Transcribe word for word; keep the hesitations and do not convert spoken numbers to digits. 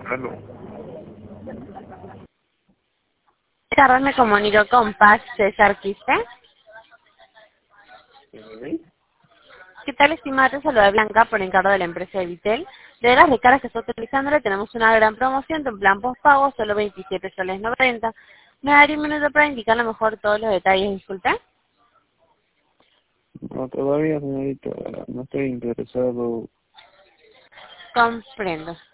Aló. Tarde me comunico con Paz César Quispe. ¿Sí? ¿Qué tal, estimada? Te saluda Blanca por encargo de la empresa de Vitel. De las recargas que estoy utilizando le tenemos una gran promoción de un plan postpago, solo veintisiete soles noventa. Me daría un minuto para indicarle mejor todos los detalles, disculpe. No, todavía, señorita, no estoy interesado. Comprendo.